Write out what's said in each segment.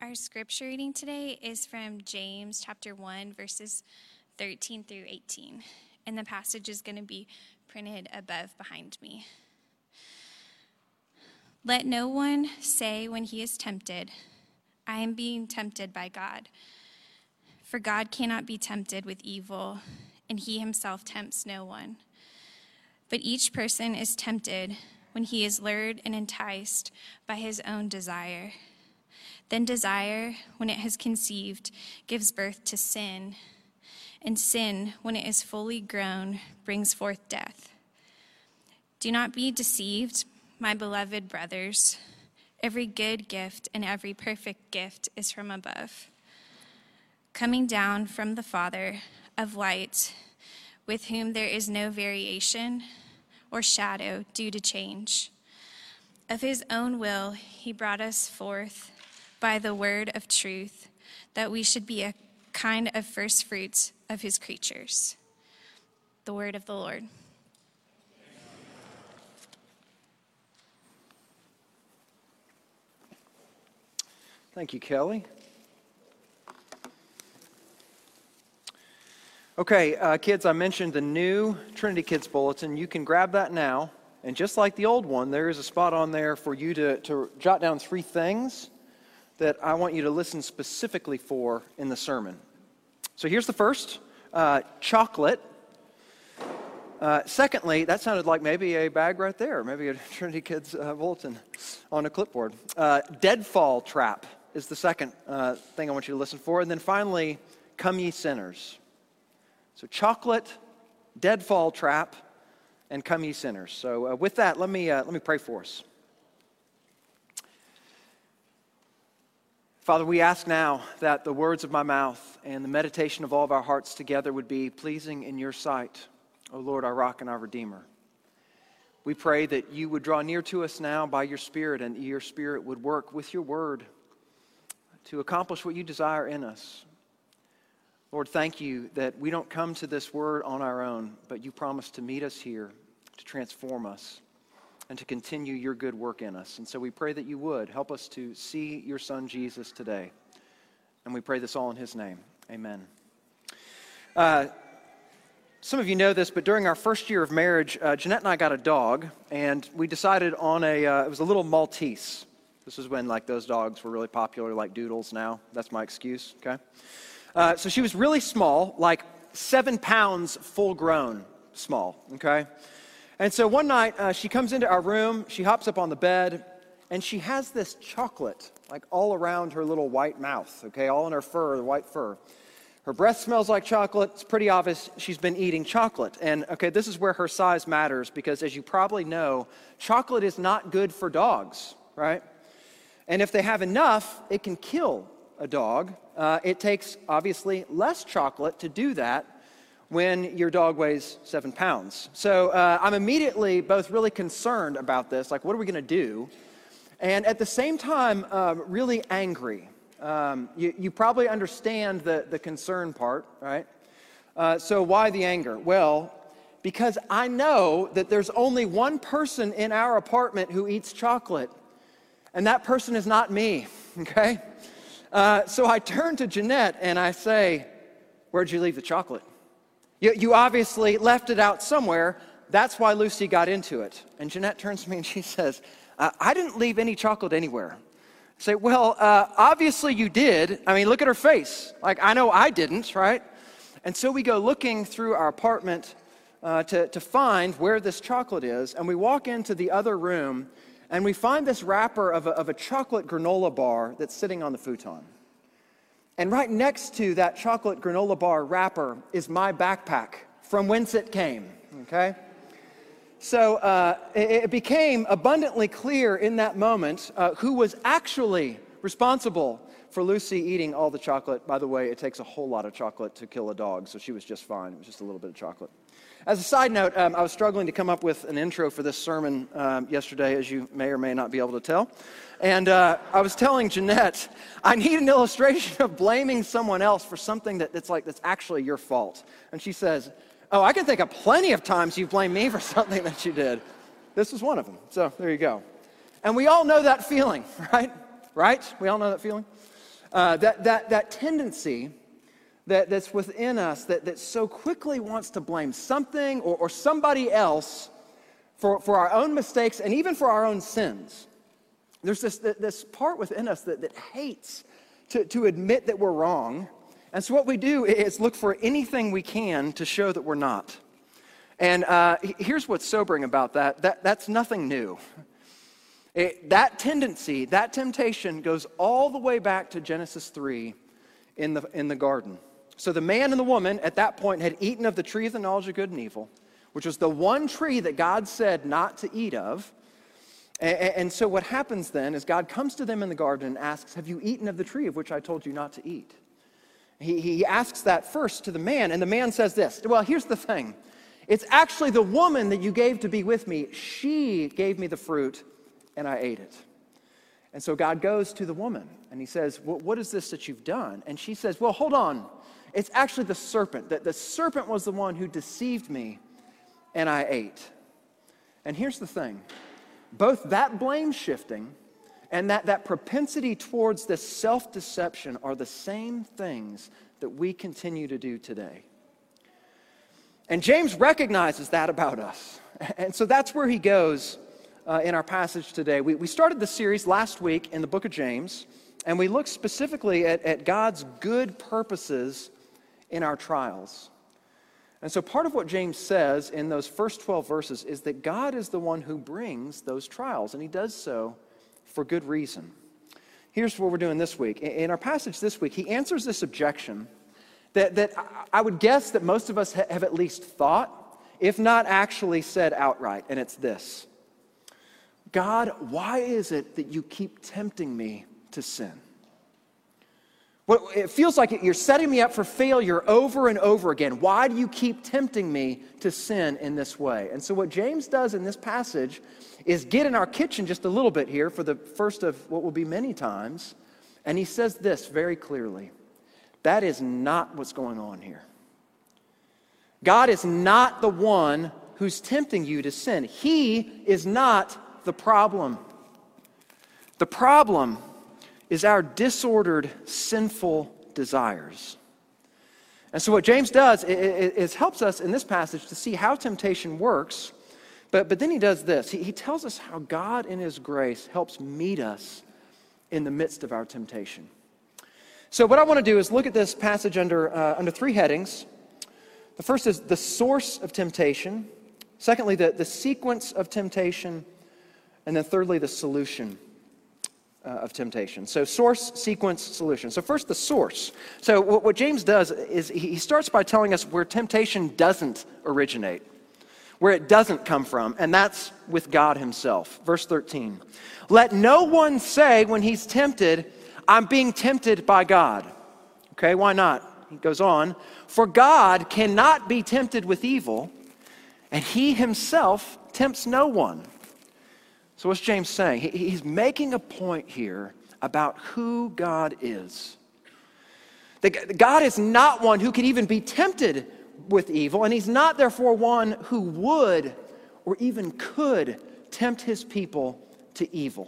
Our scripture reading today is from James chapter 1, verses 13 through 18. And the passage is going to be printed above behind me. Let no one say when he is tempted, I am being tempted by God. For God cannot be tempted with evil, and he himself tempts no one. But each person is tempted when he is lured and enticed by his own desire. Then desire, when it has conceived, gives birth to sin. And sin, when it is fully grown, brings forth death. Do not be deceived, my beloved brothers. Every good gift and every perfect gift is from above, coming down from the Father of lights, with whom there is no variation or shadow due to change. Of his own will, he brought us forth by the word of truth, that we should be a kind of first fruits of his creatures. The word of the Lord. Thank you, Kelly. Okay, kids, I mentioned the new Trinity Kids Bulletin. You can grab that now. And just like the old one, there is a spot on there for you to jot down 3 things that I want you to listen specifically for in the sermon. So here's the first, chocolate. Secondly, that sounded like maybe a bag right there, maybe a Trinity Kids Bulletin on a clipboard. Deadfall trap is the second thing I want you to listen for. And then finally, come ye sinners. So chocolate, deadfall trap, and come ye sinners. So with that, let me pray for us. Father, we ask now that the words of my mouth and the meditation of all of our hearts together would be pleasing in your sight, O Lord, our rock and our Redeemer. We pray that you would draw near to us now by your Spirit, and your Spirit would work with your word to accomplish what you desire in us. Lord, thank you that we don't come to this word on our own, but you promise to meet us here, to transform us, and to continue your good work in us. And so we pray that you would help us to see your Son Jesus today. And we pray this all in his name. Amen. Some of you know this, but during our first year of marriage, Jeanette and I got a dog, and we decided on it was a little Maltese. This was when like those dogs were really popular, like Doodles now. That's my excuse, okay? So she was really small, like 7 pounds full grown small, okay? And so one night, she comes into our room, she hops up on the bed, and she has this chocolate, like all around her little white mouth, okay, all in her fur, the white fur. Her breath smells like chocolate. It's pretty obvious she's been eating chocolate. And, okay, this is where her size matters, because as you probably know, chocolate is not good for dogs, right? And if they have enough, it can kill a dog. It takes, obviously, less chocolate to do that when your dog weighs 7 pounds. So I'm immediately both really concerned about this, like what are we going to do? And at the same time, really angry. You probably understand the concern part, right? So why the anger? Well, because I know that there's only one person in our apartment who eats chocolate, and that person is not me, okay? So I turn to Jeanette and I say, where'd you leave the chocolate? You obviously left it out somewhere. That's why Lucy got into it. And Jeanette turns to me and she says, I didn't leave any chocolate anywhere. I say, well, obviously you did. I mean, look at her face. Like, I know I didn't, right? And so we go looking through our apartment to find where this chocolate is. And we walk into the other room and we find this wrapper of a chocolate granola bar that's sitting on the futon. And right next to that chocolate granola bar wrapper is my backpack, from whence it came, okay? So it became abundantly clear in that moment who was actually responsible for Lucy eating all the chocolate. By the way, it takes a whole lot of chocolate to kill a dog, so she was just fine. It was just a little bit of chocolate. As a side note, I was struggling to come up with an intro for this sermon yesterday, as you may or may not be able to tell. And I was telling Jeanette, I need an illustration of blaming someone else for something that's actually your fault. And she says, oh, I can think of plenty of times you blamed me for something that you did. This was one of them. So there you go. And we all know that feeling, right? Right? We all know that feeling. That tendency that's within us that so quickly wants to blame something or somebody else for our own mistakes and even for our own sins. There's this part within us that hates to admit that we're wrong. And so what we do is look for anything we can to show that we're not. And here's what's sobering about that. That's nothing new. That tendency, that temptation goes all the way back to Genesis 3 in the garden. So the man and the woman at that point had eaten of the tree of the knowledge of good and evil, which was the one tree that God said not to eat of. And so what happens then is God comes to them in the garden and asks, have you eaten of the tree of which I told you not to eat? He asks that first to the man, and the man says this, well, here's the thing. It's actually the woman that you gave to be with me. She gave me the fruit, and I ate it. And so God goes to the woman, and he says, well, what is this that you've done? And she says, well, hold on. It's actually the serpent. The serpent was the one who deceived me, and I ate. And here's the thing. Both that blame shifting and that propensity towards this self-deception are the same things that we continue to do today. And James recognizes that about us. And so that's where he goes in our passage today. We started the series last week in the book of James, and we looked specifically at God's good purposes in our trials. And so part of what James says in those first 12 verses is that God is the one who brings those trials, and he does so for good reason. Here's what we're doing this week. In our passage this week, he answers this objection that I would guess that most of us have at least thought, if not actually said outright, and it's this. God, why is it that you keep tempting me to sin? Well, it feels like you're setting me up for failure over and over again. Why do you keep tempting me to sin in this way? And so what James does in this passage is get in our kitchen just a little bit here for the first of what will be many times. And he says this very clearly. That is not what's going on here. God is not the one who's tempting you to sin. He is not the problem. The problem is our disordered, sinful desires. And so what James does is helps us in this passage to see how temptation works, but then he does this. He tells us how God in his grace helps meet us in the midst of our temptation. So what I want to do is look at this passage under three headings. The first is the source of temptation. Secondly, the sequence of temptation. And then thirdly, the solution of temptation. So source, sequence, solution. So first, the source. So what James does is he starts by telling us where temptation doesn't originate, where it doesn't come from, and that's with God himself. Verse 13. Let no one say when he's tempted, I'm being tempted by God. Okay, why not? He goes on, for God cannot be tempted with evil, and he himself tempts no one. So what's James saying? He's making a point here about who God is. That God is not one who could even be tempted with evil, and he's not therefore one who would or even could tempt his people to evil.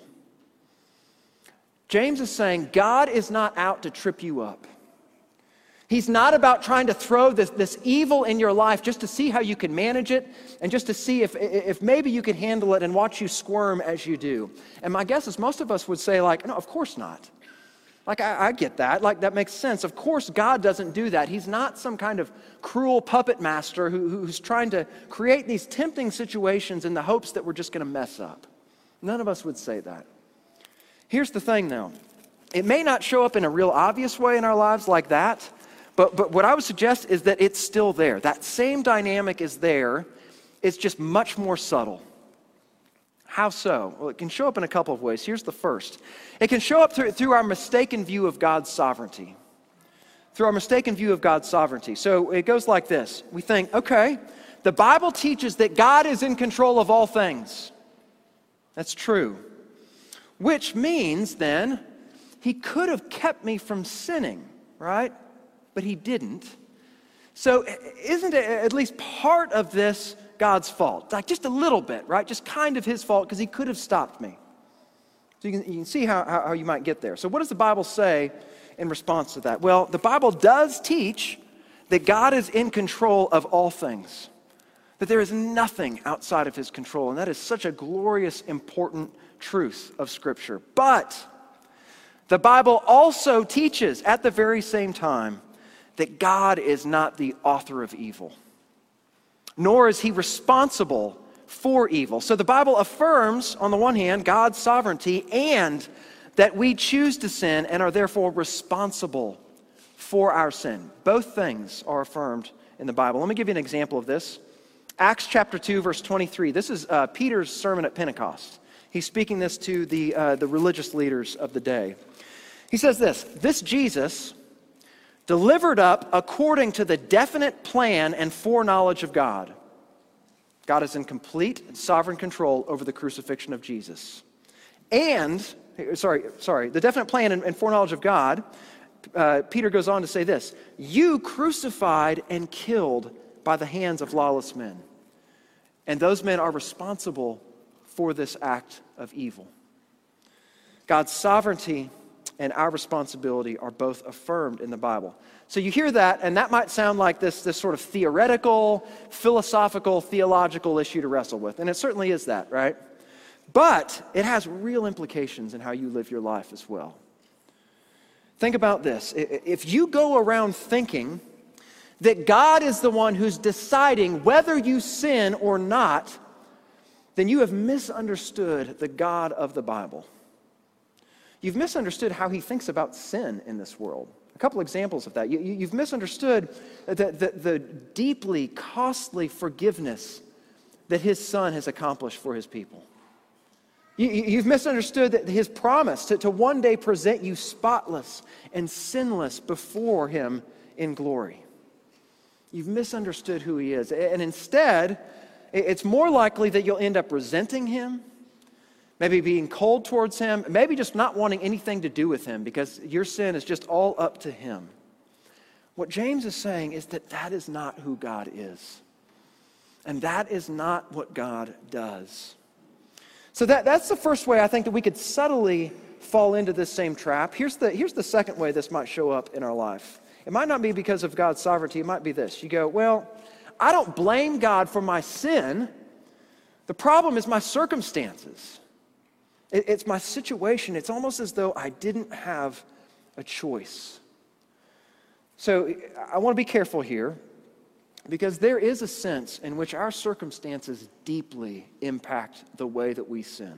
James is saying God is not out to trip you up. He's not about trying to throw this evil in your life just to see how you can manage it and just to see if maybe you can handle it and watch you squirm as you do. And my guess is most of us would say like, no, of course not. Like, I get that. Like, that makes sense. Of course God doesn't do that. He's not some kind of cruel puppet master who's trying to create these tempting situations in the hopes that we're just going to mess up. None of us would say that. Here's the thing, though. It may not show up in a real obvious way in our lives like that, but what I would suggest is that it's still there. That same dynamic is there. It's just much more subtle. How so? Well, it can show up in a couple of ways. Here's the first. It can show up through our mistaken view of God's sovereignty. Through our mistaken view of God's sovereignty. So it goes like this. We think, okay, the Bible teaches that God is in control of all things. That's true. Which means then, he could have kept me from sinning, right? But he didn't. So isn't it at least part of this God's fault? Like just a little bit, right? Just kind of his fault because he could have stopped me. So you can see how you might get there. So what does the Bible say in response to that? Well, the Bible does teach that God is in control of all things, that there is nothing outside of his control, and that is such a glorious, important truth of Scripture. But the Bible also teaches at the very same time that God is not the author of evil, nor is he responsible for evil. So the Bible affirms, on the one hand, God's sovereignty and that we choose to sin and are therefore responsible for our sin. Both things are affirmed in the Bible. Let me give you an example of this. Acts chapter 2, verse 23. This is Peter's sermon at Pentecost. He's speaking this to the religious leaders of the day. He says this Jesus, delivered up according to the definite plan and foreknowledge of God. God is in complete and sovereign control over the crucifixion of Jesus. And, the definite plan and foreknowledge of God, Peter goes on to say this, you crucified and killed by the hands of lawless men. And those men are responsible for this act of evil. God's sovereignty and our responsibility are both affirmed in the Bible. So you hear that, and that might sound like this sort of theoretical, philosophical, theological issue to wrestle with. And it certainly is that, right? But it has real implications in how you live your life as well. Think about this. If you go around thinking that God is the one who's deciding whether you sin or not, then you have misunderstood the God of the Bible. You've misunderstood how he thinks about sin in this world. A couple examples of that. You've misunderstood the deeply costly forgiveness that his Son has accomplished for his people. You've misunderstood that his promise to one day present you spotless and sinless before him in glory. You've misunderstood who he is. And instead, it's more likely that you'll end up resenting him, maybe being cold towards him, maybe just not wanting anything to do with him because your sin is just all up to him. What James is saying is that that is not who God is. And that is not what God does. So that's the first way I think that we could subtly fall into this same trap. Here's the second way this might show up in our life. It might not be because of God's sovereignty. It might be this. You go, well, I don't blame God for my sin. The problem is my circumstances. It's my situation. It's almost as though I didn't have a choice. So I want to be careful here because there is a sense in which our circumstances deeply impact the way that we sin.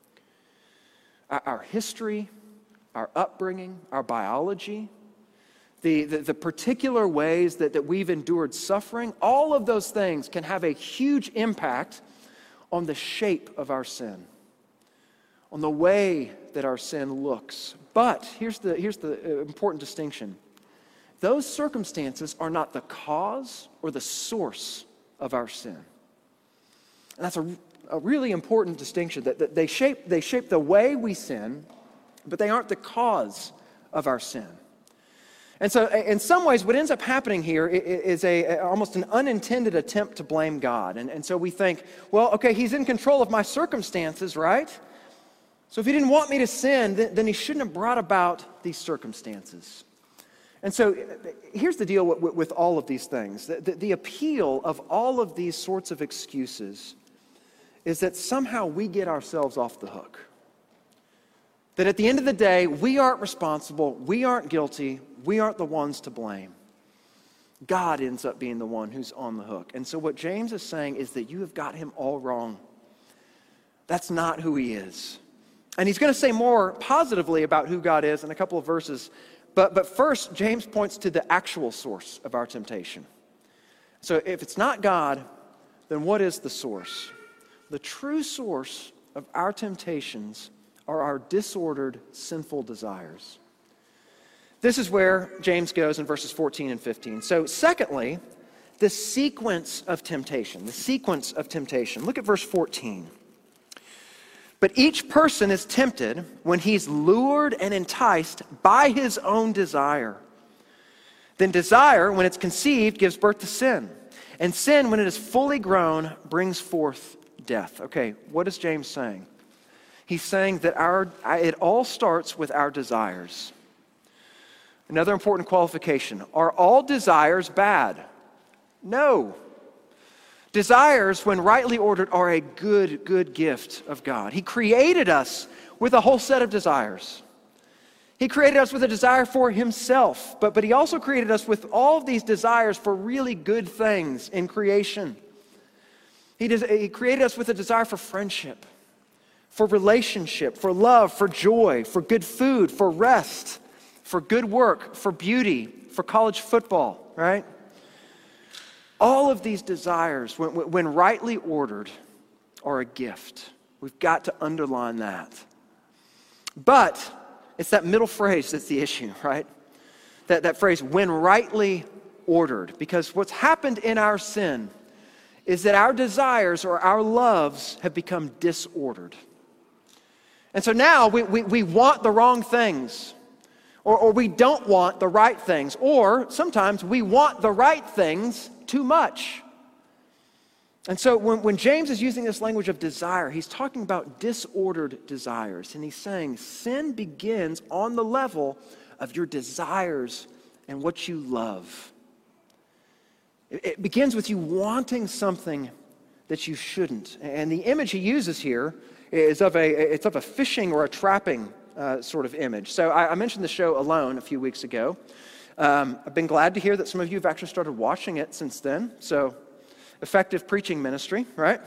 Our history, our upbringing, our biology, the particular ways that we've endured suffering, all of those things can have a huge impact on the shape of our sin, on the way that our sin looks. But here's the important distinction. Those circumstances are not the cause or the source of our sin. And that's a really important distinction, that they shape the way we sin, but they aren't the cause of our sin. And so in some ways, what ends up happening here is almost an unintended attempt to blame God. And so we think, well, okay, he's in control of my circumstances, right? So if he didn't want me to sin, then he shouldn't have brought about these circumstances. And so here's the deal with all of these things. The appeal of all of these sorts of excuses is that somehow we get ourselves off the hook. That at the end of the day, we aren't responsible, we aren't guilty, we aren't the ones to blame. God ends up being the one who's on the hook. And so what James is saying is that you have got him all wrong. That's not who he is. And he's going to say more positively about who God is in a couple of verses. But first, James points to the actual source of our temptation. So if it's not God, then what is the source? The true source of our temptations are our disordered, sinful desires. This is where James goes in verses 14 and 15. So secondly, the sequence of temptation. The sequence of temptation. Look at verse 14. But each person is tempted when he's lured and enticed by his own desire. Then desire, when it's conceived, gives birth to sin. And sin, when it is fully grown, brings forth death. Okay, what is James saying? He's saying that it all starts with our desires. Another important qualification. Are all desires bad? No. Desires, when rightly ordered, are a good gift of God. He created us with a whole set of desires. He created us with a desire for himself, but he also created us with all of these desires for really good things in creation. He created us with a desire for friendship, for relationship, for love, for joy, for good food, for rest, for good work, for beauty, for college football, right? All of these desires, when rightly ordered, are a gift. We've got to underline that. But it's that middle phrase that's the issue, right? That phrase, when rightly ordered. Because what's happened in our sin is that our desires or our loves have become disordered. And so now we want the wrong things, or we don't want the right things, or sometimes we want the right things too much. And so when James is using this language of desire, he's talking about disordered desires. And he's saying sin begins on the level of your desires and what you love. It begins with you wanting something that you shouldn't. And the image he uses here is of a fishing or a trapping sort of image. So I mentioned the show Alone a few weeks ago. I've been glad to hear that some of you have actually started watching it since then. So effective preaching ministry, right?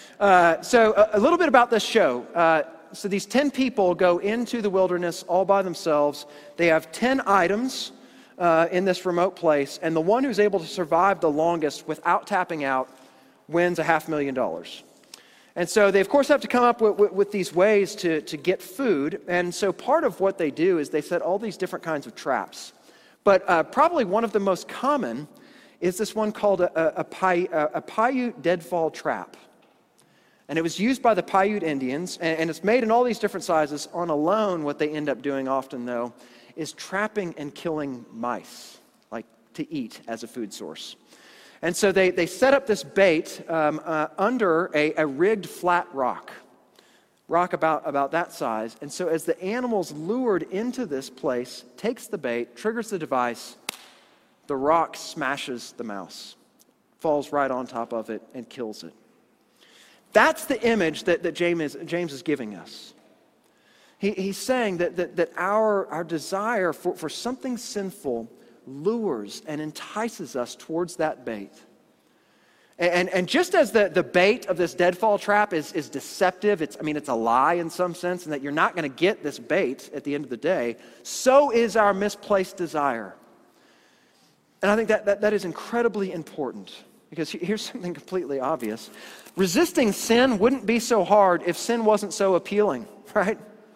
So a little bit about this show. So these 10 people go into the wilderness all by themselves. They have 10 items in this remote place, and the one who's able to survive the longest without tapping out wins $500,000. And so they, of course, have to come up with these ways to get food. And so part of what they do is they set all these different kinds of traps. But probably one of the most common is this one called a Paiute deadfall trap. And it was used by the Paiute Indians, and it's made in all these different sizes. On Alone, what they end up doing often, though, is trapping and killing mice, like to eat as a food source. And so they set up this bait under a rigged flat rock about that size. And so as the animal's lured into this place, takes the bait, triggers the device, the rock smashes the mouse, falls right on top of it, and kills it. That's the image that James is giving us. He's saying that our desire for something sinful lures and entices us towards that bait. And just as the bait of this deadfall trap is deceptive, it's a lie in some sense, and that you're not going to get this bait at the end of the day, so is our misplaced desire. And I think that is incredibly important, because here's something completely obvious. Resisting sin wouldn't be so hard if sin wasn't so appealing, right?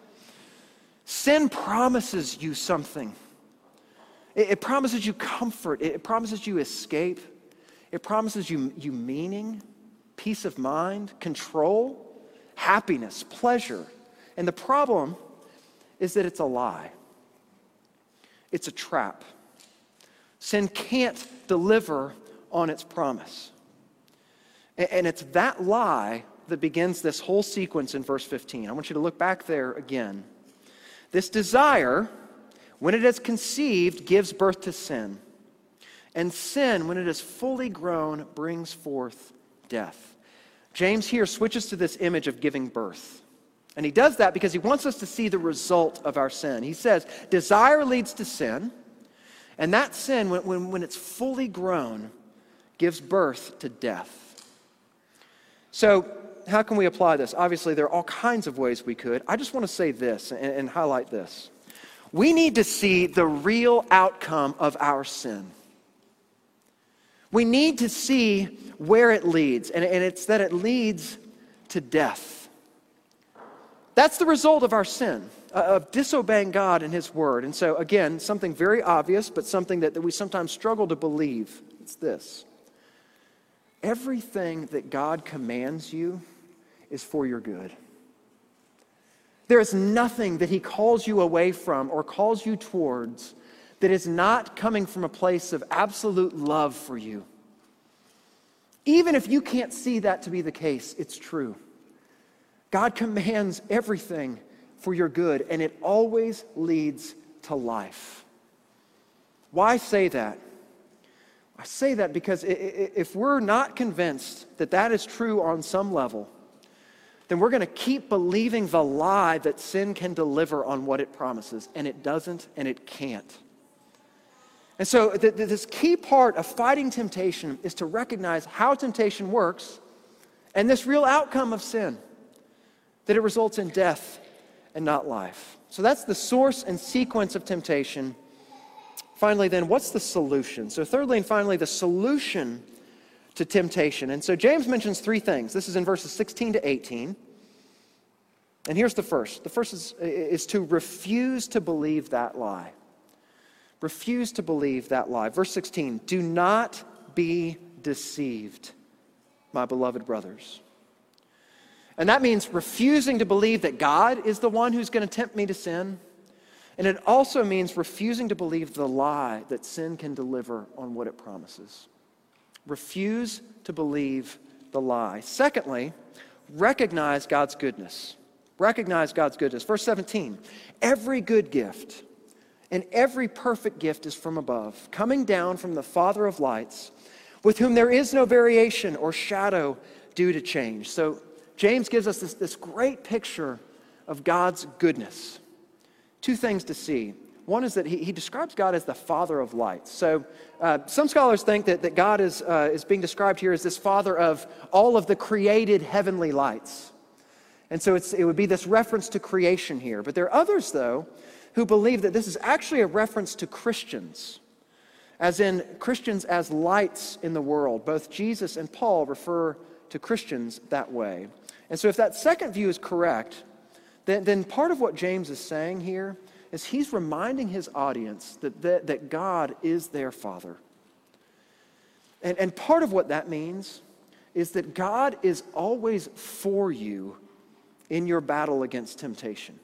Sin promises you something. It promises you comfort. It promises you escape. It promises you meaning, peace of mind, control, happiness, pleasure. And the problem is that it's a lie. It's a trap. Sin can't deliver on its promise. And it's that lie that begins this whole sequence in verse 15. I want you to look back there again. This desire, when it is conceived, gives birth to sin. And sin, when it is fully grown, brings forth death. James here switches to this image of giving birth. And he does that because he wants us to see the result of our sin. He says, desire leads to sin. And that sin, when it's fully grown, gives birth to death. So, how can we apply this? Obviously, there are all kinds of ways we could. I just want to say this and highlight this. We need to see the real outcome of our sin. We need to see where it leads, and it's that it leads to death. That's the result of our sin, of disobeying God and His Word. And so, again, something very obvious, but something that we sometimes struggle to believe. It's this. Everything that God commands you is for your good. There is nothing that He calls you away from or calls you towards that is not coming from a place of absolute love for you. Even if you can't see that to be the case, it's true. God commands everything for your good, and it always leads to life. Why say that? I say that because if we're not convinced that that is true on some level, then we're going to keep believing the lie that sin can deliver on what it promises, and it doesn't, and it can't. And so this key part of fighting temptation is to recognize how temptation works and this real outcome of sin, that it results in death and not life. So that's the source and sequence of temptation. Finally, then, what's the solution? So thirdly and finally, the solution to temptation. And so James mentions three things. This is in verses 16 to 18. And here's the first. The first is to refuse to believe that lie. Refuse to believe that lie. Verse 16, do not be deceived, my beloved brothers. And that means refusing to believe that God is the one who's going to tempt me to sin. And it also means refusing to believe the lie that sin can deliver on what it promises. Refuse to believe the lie. Secondly, recognize God's goodness. Recognize God's goodness. Verse 17, every good gift and every perfect gift is from above, coming down from the Father of lights, with whom there is no variation or shadow due to change. So James gives us this great picture of God's goodness. Two things to see. One is that he describes God as the Father of lights. So some scholars think that God is being described here as this Father of all of the created heavenly lights. And so it would be this reference to creation here. But there are others, though, who believe that this is actually a reference to Christians, as in Christians as lights in the world. Both Jesus and Paul refer to Christians that way. And so if that second view is correct, then part of what James is saying here is he's reminding his audience that God is their Father. And part of what that means is that God is always for you in your battle against temptation.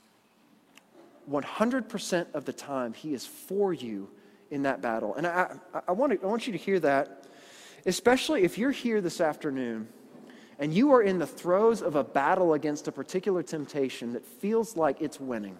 100% of the time, he is for you in that battle. And I want you to hear that, especially if you're here this afternoon and you are in the throes of a battle against a particular temptation that feels like it's winning.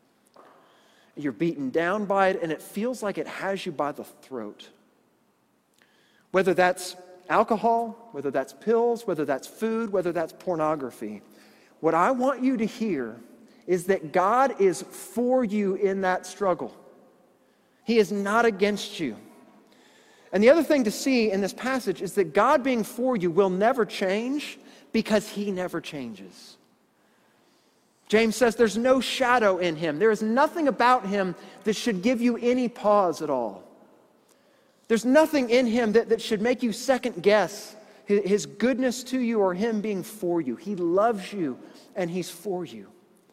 You're beaten down by it, and it feels like it has you by the throat. Whether that's alcohol, whether that's pills, whether that's food, whether that's pornography, what I want you to hear is that God is for you in that struggle. He is not against you. And the other thing to see in this passage is that God being for you will never change because he never changes. James says there's no shadow in him. There is nothing about him that should give you any pause at all. There's nothing in him that should make you second guess his goodness to you or him being for you. He loves you and he's for you.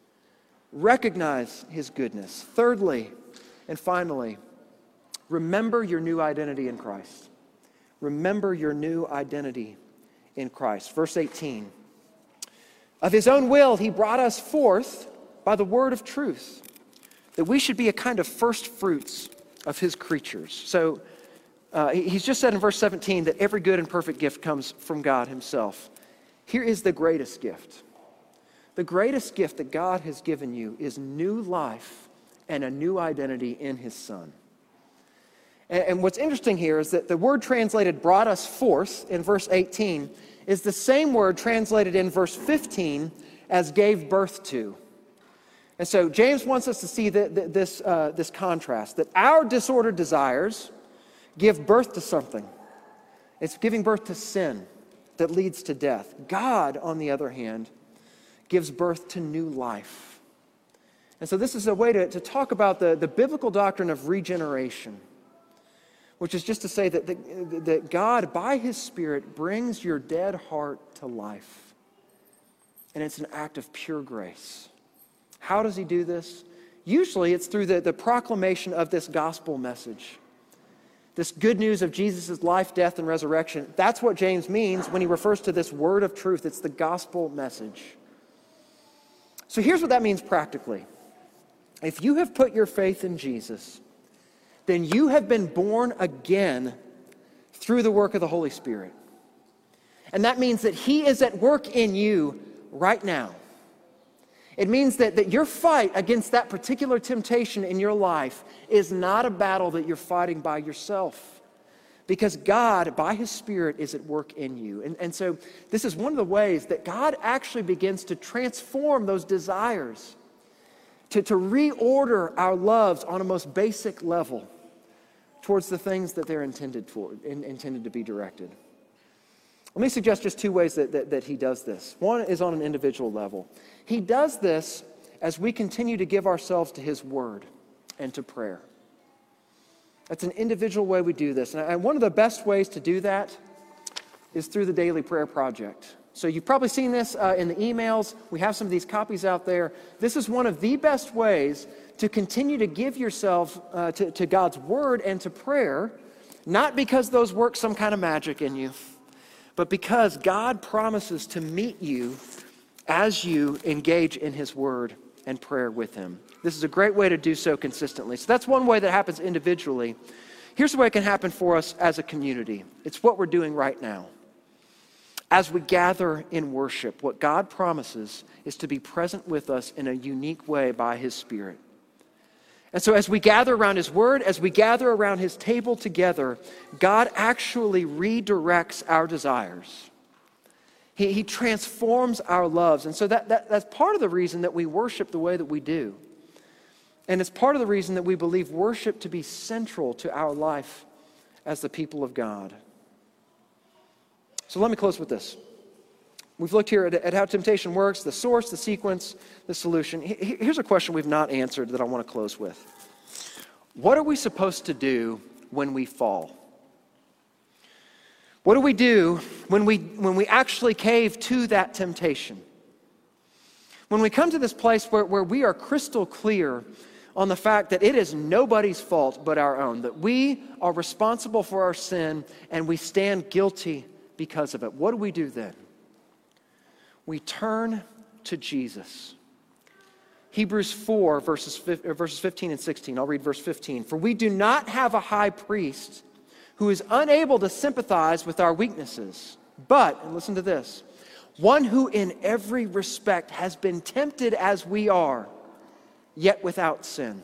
Recognize his goodness. Thirdly, and finally, remember your new identity in Christ. Remember your new identity in Christ. Verse 18. Of his own will, he brought us forth by the word of truth, that we should be a kind of first fruits of his creatures. So he's just said in verse 17 that every good and perfect gift comes from God himself. Here is the greatest gift. The greatest gift that God has given you is new life and a new identity in his Son. And what's interesting here is that the word translated brought us forth in verse 18 is the same word translated in verse 15 as gave birth to. And so James wants us to see this contrast, that our disordered desires give birth to something. It's giving birth to sin that leads to death. God, on the other hand, gives birth to new life. And so this is a way to talk about the biblical doctrine of regeneration, which is just to say that God, by his Spirit, brings your dead heart to life. And it's an act of pure grace. How does he do this? Usually it's through the proclamation of this gospel message. This good news of Jesus' life, death, and resurrection. That's what James means when he refers to this word of truth. It's the gospel message. So here's what that means practically. If you have put your faith in Jesus, then you have been born again through the work of the Holy Spirit. And that means that he is at work in you right now. It means that your fight against that particular temptation in your life is not a battle that you're fighting by yourself, because God, by His Spirit, is at work in you. And so this is one of the ways that God actually begins to transform those desires, to reorder our loves on a most basic level towards the things that they're intended to be directed. Let me suggest just two ways that He does this. One is on an individual level. He does this as we continue to give ourselves to His Word and to prayer. That's an individual way we do this. And one of the best ways to do that is through the Daily Prayer Project. So you've probably seen this in the emails. We have some of these copies out there. This is one of the best ways to continue to give yourself to God's Word and to prayer, not because those work some kind of magic in you, but because God promises to meet you as you engage in His Word and prayer with Him. This is a great way to do so consistently. So that's one way that happens individually. Here's the way it can happen for us as a community. It's what we're doing right now. As we gather in worship, what God promises is to be present with us in a unique way by His Spirit. And so as we gather around His Word, as we gather around His table together, God actually redirects our desires. He transforms our loves. And so that's part of the reason that we worship the way that we do. And it's part of the reason that we believe worship to be central to our life as the people of God. So let me close with this. We've looked here at how temptation works, the source, the sequence, the solution. Here's a question we've not answered that I want to close with. What are we supposed to do when we fall? What do we do when we actually cave to that temptation? When we come to this place where we are crystal clear on the fact that it is nobody's fault but our own, that we are responsible for our sin and we stand guilty because of it, what do we do then? We turn to Jesus. Hebrews 4, verses 15 and 16. I'll read verse 15. For we do not have a high priest who is unable to sympathize with our weaknesses, but, and listen to this, one who in every respect has been tempted as we are, yet without sin.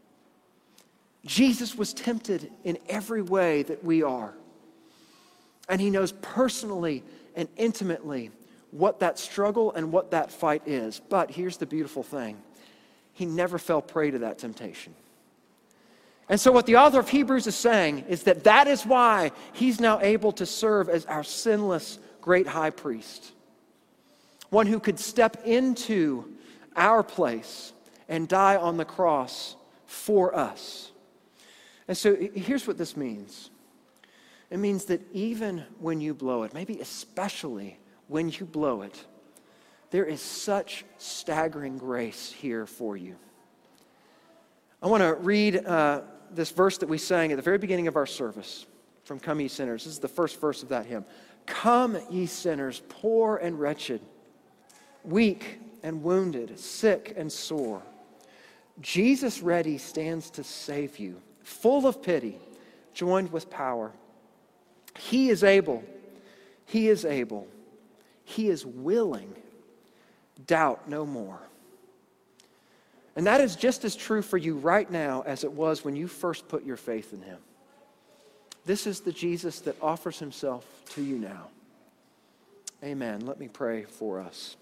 Jesus was tempted in every way that we are. And He knows personally and intimately what that struggle and what that fight is. But here's the beautiful thing. He never fell prey to that temptation. And so what the author of Hebrews is saying is that is why He's now able to serve as our sinless great high priest. One who could step into our place and die on the cross for us. And so here's what this means. It means that even when you blow it, maybe especially when you blow it, there is such staggering grace here for you. I want to read this verse that we sang at the very beginning of our service from Come Ye Sinners. This is the first verse of that hymn. Come ye sinners, poor and wretched, weak and wounded, sick and sore. Jesus ready stands to save you, full of pity, joined with power. He is able, He is able, He is willing, doubt no more. And that is just as true for you right now as it was when you first put your faith in Him. This is the Jesus that offers Himself to you now. Amen. Let me pray for us.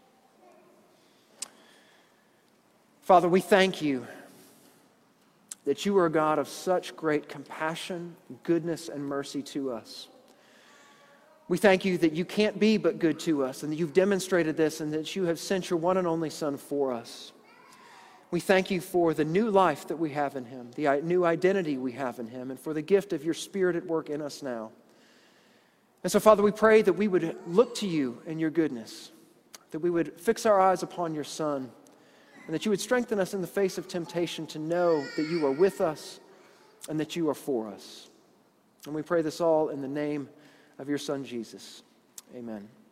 Father, we thank You that You are a God of such great compassion, goodness, and mercy to us. We thank You that You can't be but good to us, and that You've demonstrated this, and that You have sent Your one and only Son for us. We thank You for the new life that we have in Him, the new identity we have in Him, and for the gift of Your Spirit at work in us now. And so, Father, we pray that we would look to You and Your goodness, that we would fix our eyes upon Your Son, and that You would strengthen us in the face of temptation to know that You are with us and that You are for us. And we pray this all in the name of Your Son, Jesus. Amen.